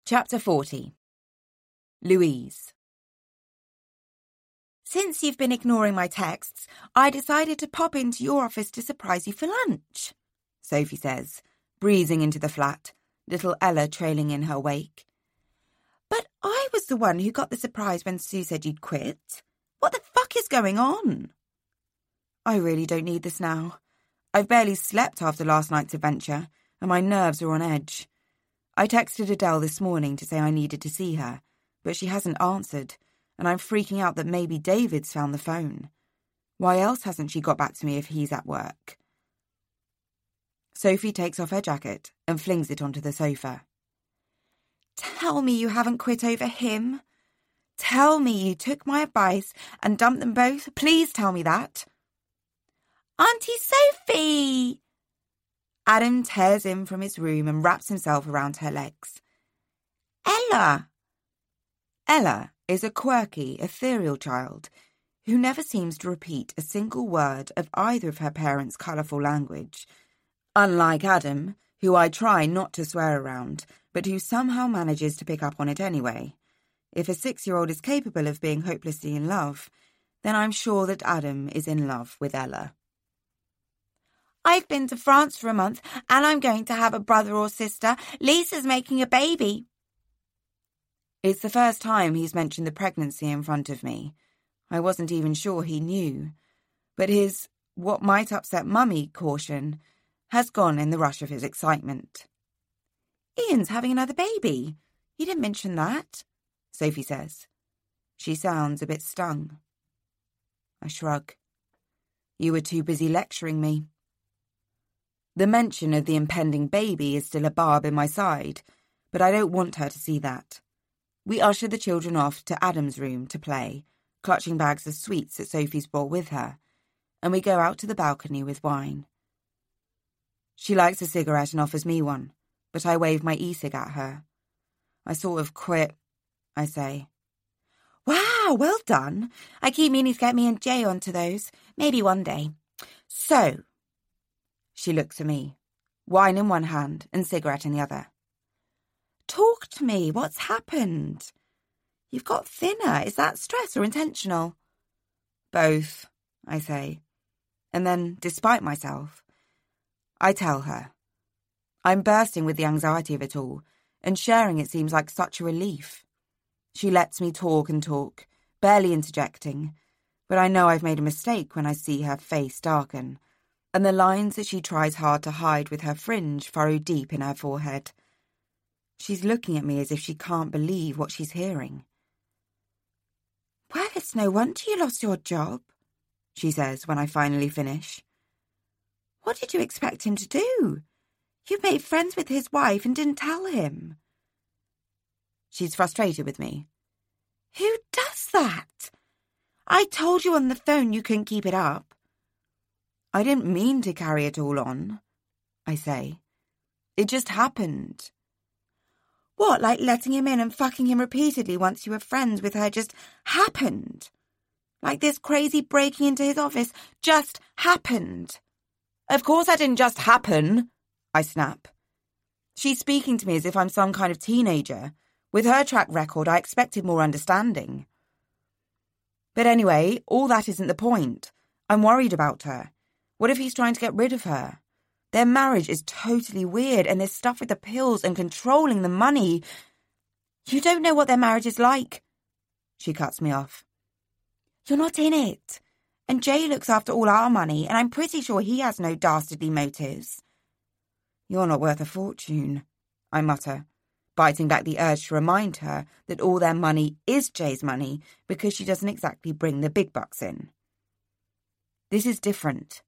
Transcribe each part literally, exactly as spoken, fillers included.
Chapter forty. Louise. Since you've been ignoring my texts, I decided to pop into your office to surprise you for lunch, Sophie says, breezing into the flat, little Ella trailing in her wake. But I was the one who got the surprise when Sue said you'd quit. What the fuck is going on? I really don't need this now. I've barely slept after last night's adventure, and my nerves are on edge. I texted Adele this morning to say I needed to see her, but she hasn't answered, and I'm freaking out that maybe David's found the phone. Why else hasn't she got back to me if he's at work? Sophie takes off her jacket and flings it onto the sofa. Tell me you haven't quit over him. Tell me you took my advice and dumped them both. Please tell me that. Auntie Sophie! Adam tears in from his room and wraps himself around her legs. Ella! Ella is a quirky, ethereal child who never seems to repeat a single word of either of her parents' colourful language, unlike Adam, who I try not to swear around, but who somehow manages to pick up on it anyway. If a six-year-old is capable of being hopelessly in love, then I'm sure that Adam is in love with Ella. I've been to France for a month, and I'm going to have a brother or sister. Lisa's making a baby. It's the first time he's mentioned the pregnancy in front of me. I wasn't even sure he knew. But his, what might upset Mummy, caution has gone in the rush of his excitement. Ian's having another baby. You didn't mention that, Sophie says. She sounds a bit stung. I shrug. You were too busy lecturing me. The mention of the impending baby is still a barb in my side, but I don't want her to see that. We usher the children off to Adam's room to play, clutching bags of sweets that Sophie's brought with her, and we go out to the balcony with wine. She likes a cigarette and offers me one, but I wave my e-cig at her. I sort of quit, I say. Wow, well done. I keep meaning to get me and Jay onto those. Maybe one day. So... She looks at me, wine in one hand and cigarette in the other. Talk to me. What's happened? You've got thinner. Is that stress or intentional? Both, I say. And then, despite myself, I tell her. I'm bursting with the anxiety of it all, and sharing it seems like such a relief. She lets me talk and talk, barely interjecting, but I know I've made a mistake when I see her face darken, and the lines that she tries hard to hide with her fringe furrow deep in her forehead. She's looking at me as if she can't believe what she's hearing. Well, it's no wonder you lost your job, she says when I finally finish. What did you expect him to do? You made friends with his wife and didn't tell him. She's frustrated with me. Who does that? I told you on the phone you couldn't keep it up. I didn't mean to carry it all on, I say. It just happened. What, like letting him in and fucking him repeatedly once you were friends with her just happened? Like this crazy breaking into his office just happened? Of course that didn't just happen, I snap. She's speaking to me as if I'm some kind of teenager. With her track record, I expected more understanding. But anyway, all that isn't the point. I'm worried about her. What if he's trying to get rid of her? Their marriage is totally weird, and there's stuff with the pills and controlling the money. You don't know what their marriage is like. She cuts me off. You're not in it. And Jay looks after all our money, and I'm pretty sure he has no dastardly motives. You're not worth a fortune, I mutter, biting back the urge to remind her that all their money is Jay's money because she doesn't exactly bring the big bucks in. This is different.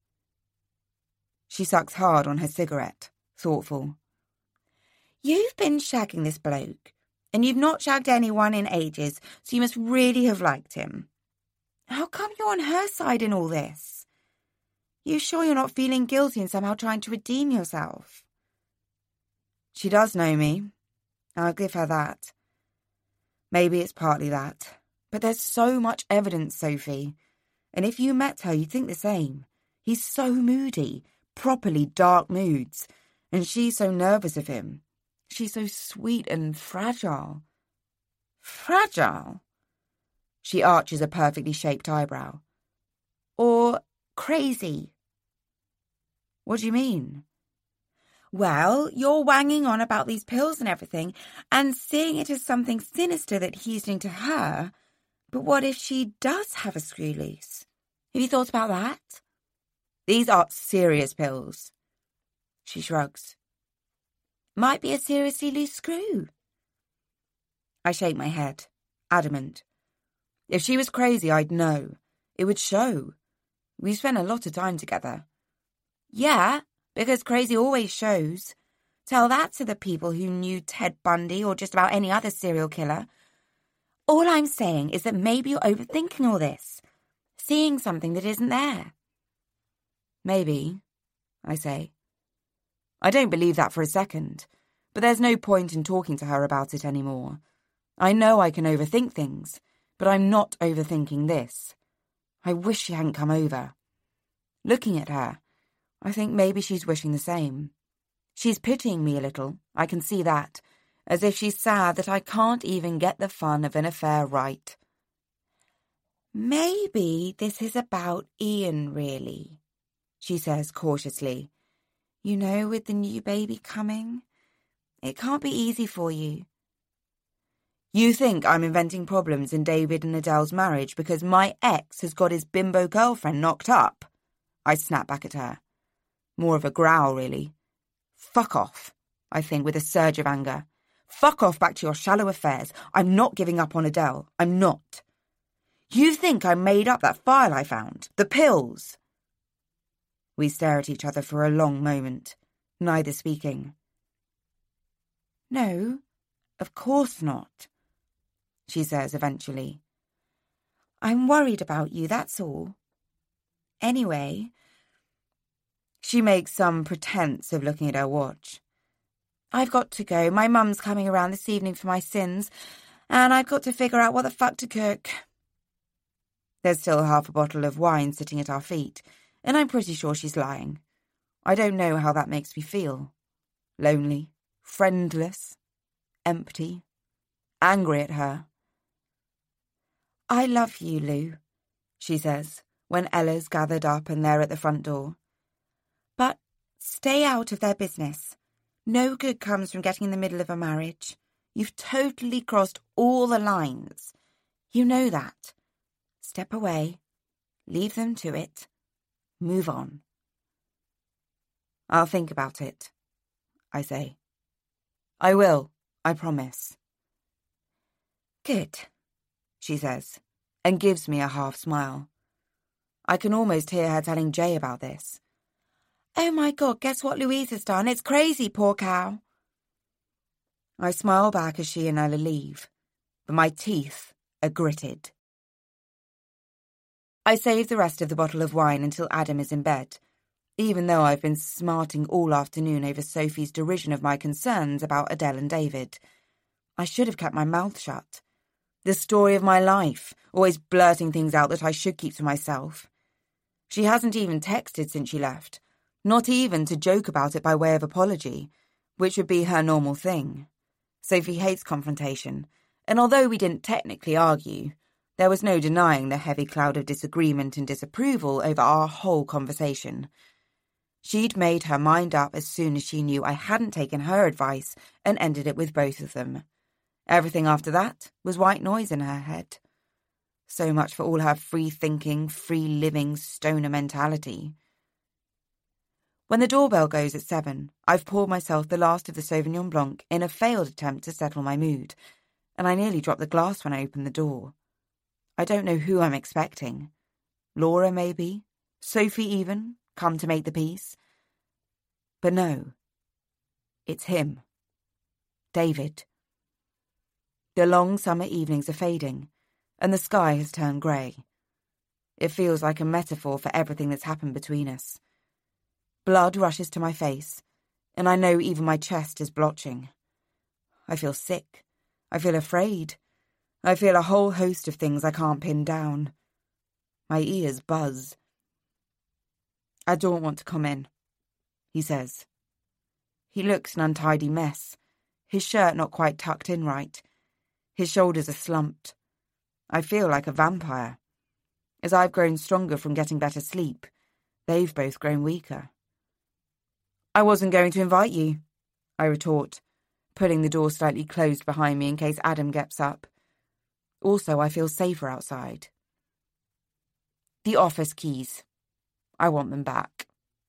She sucks hard on her cigarette, thoughtful. You've been shagging this bloke, and you've not shagged anyone in ages, so you must really have liked him. How come you're on her side in all this? You sure you're not feeling guilty and somehow trying to redeem yourself? She does know me. I'll give her that. Maybe it's partly that. But there's so much evidence, Sophie. And if you met her, you'd think the same. He's so moody, properly dark moods, and she's so nervous of him. She's so sweet and fragile. Fragile? She arches a perfectly shaped eyebrow. Or crazy. What do you mean? Well, you're wanging on about these pills and everything, and seeing it as something sinister that he's doing to her. But what if she does have a screw loose? Have you thought about that? These are serious pills. She shrugs. Might be a seriously loose screw. I shake my head, adamant. If she was crazy, I'd know. It would show. We've spent a lot of time together. Yeah, because crazy always shows. Tell that to the people who knew Ted Bundy or just about any other serial killer. All I'm saying is that maybe you're overthinking all this, seeing something that isn't there. Maybe, I say. I don't believe that for a second, but there's no point in talking to her about it anymore. I know I can overthink things, but I'm not overthinking this. I wish she hadn't come over. Looking at her, I think maybe she's wishing the same. She's pitying me a little, I can see that, as if she's sad that I can't even get the fun of an affair right. Maybe this is about Ian, really, she says cautiously. You know, with the new baby coming, it can't be easy for you. You think I'm inventing problems in David and Adele's marriage because my ex has got his bimbo girlfriend knocked up? I snap back at her. More of a growl, really. Fuck off, I think, with a surge of anger. Fuck off back to your shallow affairs. I'm not giving up on Adele. I'm not. You think I made up that file I found? The pills? We stare at each other for a long moment, neither speaking. No, of course not, she says eventually. I'm worried about you, that's all. Anyway, she makes some pretense of looking at her watch. I've got to go. My mum's coming around this evening for my sins, and I've got to figure out what the fuck to cook. There's still half a bottle of wine sitting at our feet, and I'm pretty sure she's lying. I don't know how that makes me feel. Lonely, friendless, empty, angry at her. I love you, Lou, she says, when Ella's gathered up and they're at the front door. But stay out of their business. No good comes from getting in the middle of a marriage. You've totally crossed all the lines. You know that. Step away. Leave them to it. Move on. I'll think about it, I say. I will, I promise. Good, she says, and gives me a half smile. I can almost hear her telling Jay about this. Oh my God, guess what Louise has done? It's crazy, poor cow. I smile back as she and Ella leave, but my teeth are gritted. I save the rest of the bottle of wine until Adam is in bed, even though I've been smarting all afternoon over Sophie's derision of my concerns about Adele and David. I should have kept my mouth shut. The story of my life, always blurting things out that I should keep to myself. She hasn't even texted since she left, not even to joke about it by way of apology, which would be her normal thing. Sophie hates confrontation, and although we didn't technically argue, there was no denying the heavy cloud of disagreement and disapproval over our whole conversation. She'd made her mind up as soon as she knew I hadn't taken her advice and ended it with both of them. Everything after that was white noise in her head. So much for all her free-thinking, free-living stoner mentality. When the doorbell goes at seven, I've poured myself the last of the Sauvignon Blanc in a failed attempt to settle my mood, and I nearly dropped the glass when I opened the door. I don't know who I'm expecting. Laura, maybe? Sophie, even, come to make the peace? But no. It's him. David. The long summer evenings are fading, and the sky has turned grey. It feels like a metaphor for everything that's happened between us. Blood rushes to my face, and I know even my chest is blotching. I feel sick. I feel afraid. I feel a whole host of things I can't pin down. My ears buzz. I don't want to come in, he says. He looks an untidy mess, his shirt not quite tucked in right. His shoulders are slumped. I feel like a vampire. As I've grown stronger from getting better sleep, they've both grown weaker. I wasn't going to invite you, I retort, pulling the door slightly closed behind me in case Adam gets up. Also, I feel safer outside. The office keys. I want them back.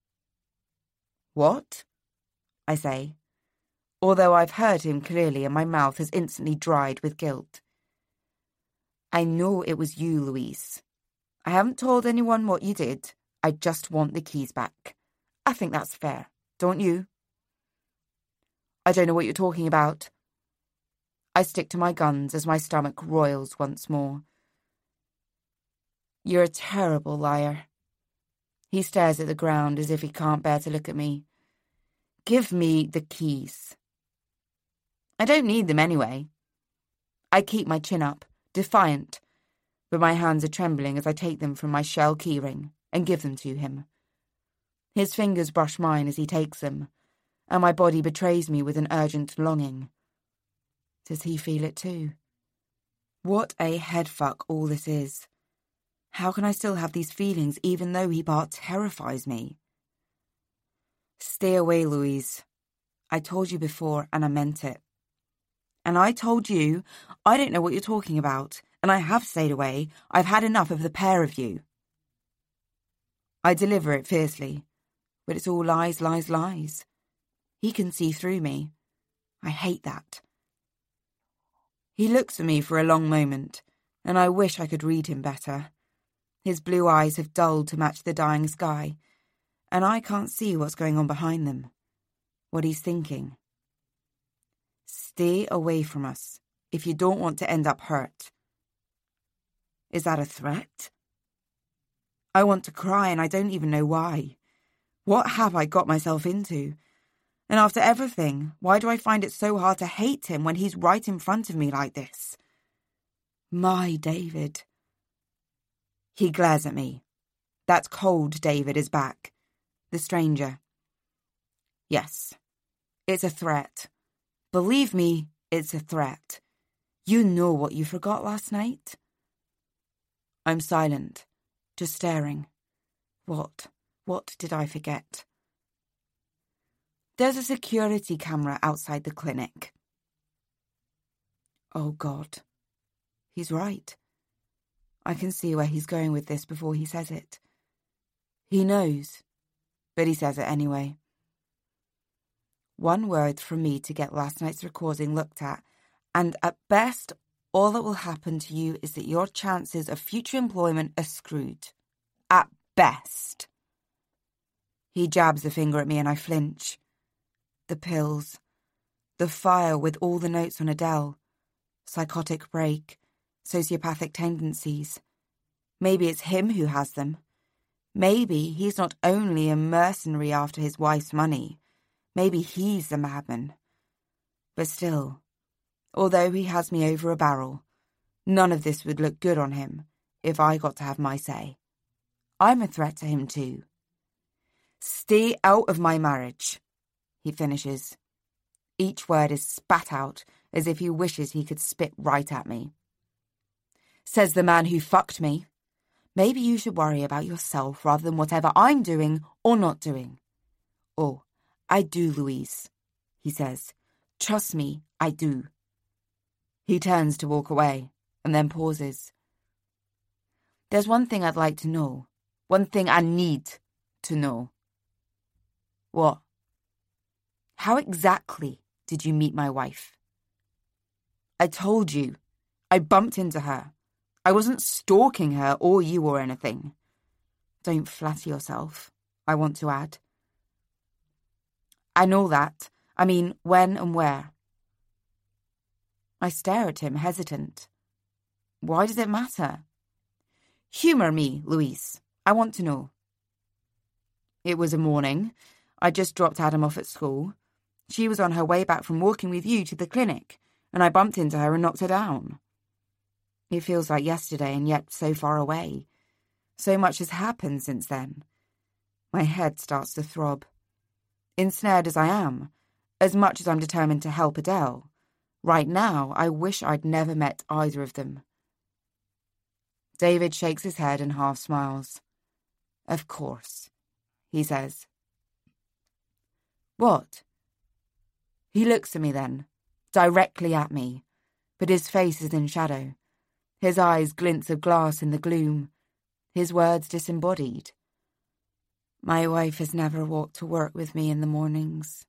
What? I say, although I've heard him clearly and my mouth has instantly dried with guilt. I know it was you, Louise. I haven't told anyone what you did. I just want the keys back. I think that's fair, don't you? I don't know what you're talking about. I stick to my guns as my stomach roils once more. You're a terrible liar. He stares at the ground as if he can't bear to look at me. Give me the keys. I don't need them anyway. I keep my chin up, defiant, but my hands are trembling as I take them from my shell keyring and give them to him. His fingers brush mine as he takes them, and my body betrays me with an urgent longing. Does he feel it too? What a headfuck all this is. How can I still have these feelings even though he part terrifies me? Stay away, Louise. I told you before and I meant it. And I told you, I don't know what you're talking about, and I have stayed away. I've had enough of the pair of you. I deliver it fiercely, but it's all lies, lies, lies. He can see through me. I hate that. He looks at me for a long moment, and I wish I could read him better. His blue eyes have dulled to match the dying sky, and I can't see what's going on behind them, what he's thinking. Stay away from us if you don't want to end up hurt. Is that a threat? I want to cry and I don't even know why. What have I got myself into? And after everything, why do I find it so hard to hate him when he's right in front of me like this? My David. He glares at me. That cold David is back. The stranger. Yes, it's a threat. Believe me, it's a threat. You know what you forgot last night? I'm silent, just staring. What? What did I forget? There's a security camera outside the clinic. Oh, God. He's right. I can see where he's going with this before he says it. He knows, but he says it anyway. One word from me to get last night's recording looked at, and at best, all that will happen to you is that your chances of future employment are screwed. At best. He jabs a finger at me and I flinch. The pills. The file with all the notes on Adele. Psychotic break. Sociopathic tendencies. Maybe it's him who has them. Maybe he's not only a mercenary after his wife's money. Maybe he's the madman. But still, although he has me over a barrel, none of this would look good on him if I got to have my say. I'm a threat to him too. Stay out of my marriage, he finishes. Each word is spat out as if he wishes he could spit right at me. Says the man who fucked me. Maybe you should worry about yourself rather than whatever I'm doing or not doing. Oh, I do, Louise, he says. Trust me, I do. He turns to walk away and then pauses. There's one thing I'd like to know. One thing I need to know. What? How exactly did you meet my wife? I told you. I bumped into her. I wasn't stalking her or you or anything. Don't flatter yourself, I want to add. I know that. I mean, when and where? I stare at him, hesitant. Why does it matter? Humour me, Louise. I want to know. It was a morning. I just dropped Adam off at school. She was on her way back from walking with you to the clinic, and I bumped into her and knocked her down. It feels like yesterday and yet so far away. So much has happened since then. My head starts to throb. Ensnared as I am, As much as I'm determined to help Adele, right now I wish I'd never met either of them. David shakes his head and half smiles. Of course, he says. What? He looks at me then, directly at me, but his face is in shadow. His eyes glints of glass in the gloom, his words disembodied. My wife has never walked to work with me in the mornings.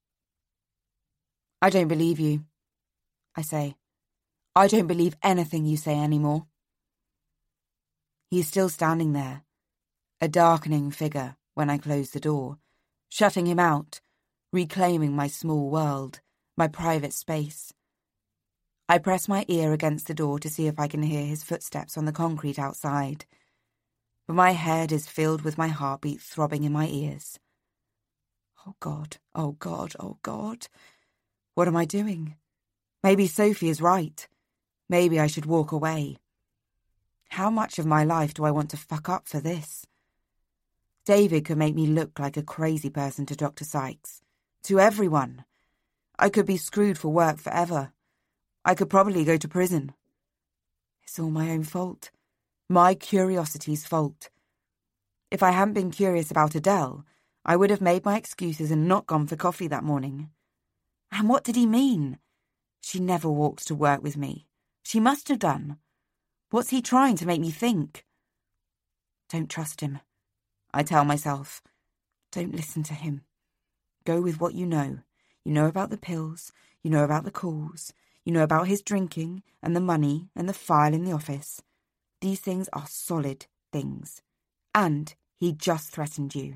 I don't believe you, I say. I don't believe anything you say anymore. He's still standing there, a darkening figure when I close the door, shutting him out, reclaiming my small world, my private space. I press my ear against the door to see if I can hear his footsteps on the concrete outside, but my head is filled with my heartbeat throbbing in my ears. Oh God, oh God, oh God. What am I doing? Maybe Sophie is right. Maybe I should walk away. How much of my life do I want to fuck up for this? David could make me look like a crazy person to Doctor Sykes, to everyone. I could be screwed for work forever. I could probably go to prison. It's all my own fault. My curiosity's fault. If I hadn't been curious about Adele, I would have made my excuses and not gone for coffee that morning. And what did he mean? She never walked to work with me. She must have done. What's he trying to make me think? Don't trust him, I tell myself. Don't listen to him. Go with what you know. You know about the pills, you know about the calls, you know about his drinking and the money and the file in the office. These things are solid things. And he just threatened you.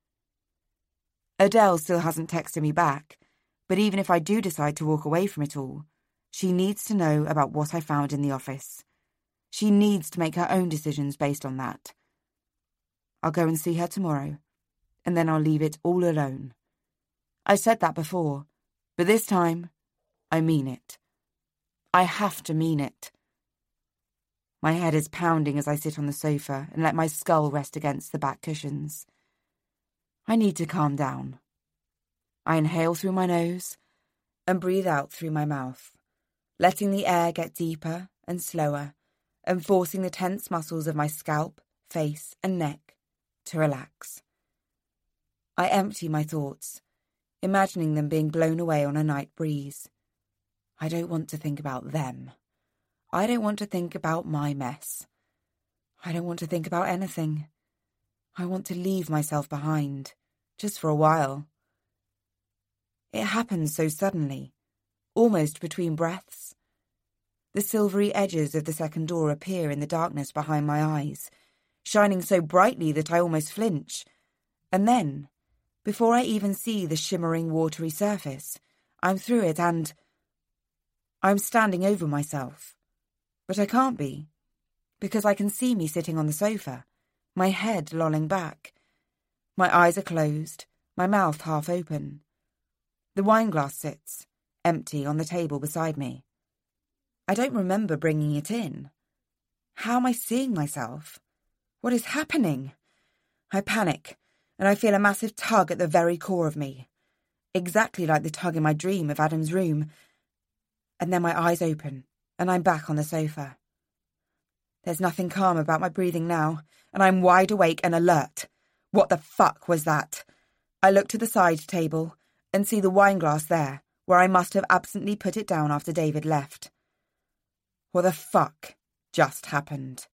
Adele still hasn't texted me back, but even if I do decide to walk away from it all, she needs to know about what I found in the office. She needs to make her own decisions based on that. I'll go and see her tomorrow, and then I'll leave it all alone. I said that before, but this time, I mean it. I have to mean it. My head is pounding as I sit on the sofa and let my skull rest against the back cushions. I need to calm down. I inhale through my nose and breathe out through my mouth, letting the air get deeper and slower and forcing the tense muscles of my scalp, face, and neck to relax. I empty my thoughts, imagining them being blown away on a night breeze. I don't want to think about them. I don't want to think about my mess. I don't want to think about anything. I want to leave myself behind, just for a while. It happens so suddenly, almost between breaths. The silvery edges of the second door appear in the darkness behind my eyes, shining so brightly that I almost flinch. And then, before I even see the shimmering watery surface, I'm through it and... I'm standing over myself. But I can't be, because I can see me sitting on the sofa, my head lolling back. My eyes are closed, my mouth half open. The wine glass sits, empty, on the table beside me. I don't remember bringing it in. How am I seeing myself? What is happening? I panic, and I feel a massive tug at the very core of me, exactly like the tug in my dream of Adam's room. And then my eyes open, and I'm back on the sofa. There's nothing calm about my breathing now, and I'm wide awake and alert. What the fuck was that? I look to the side table and see the wine glass there, where I must have absently put it down after David left. What the fuck just happened?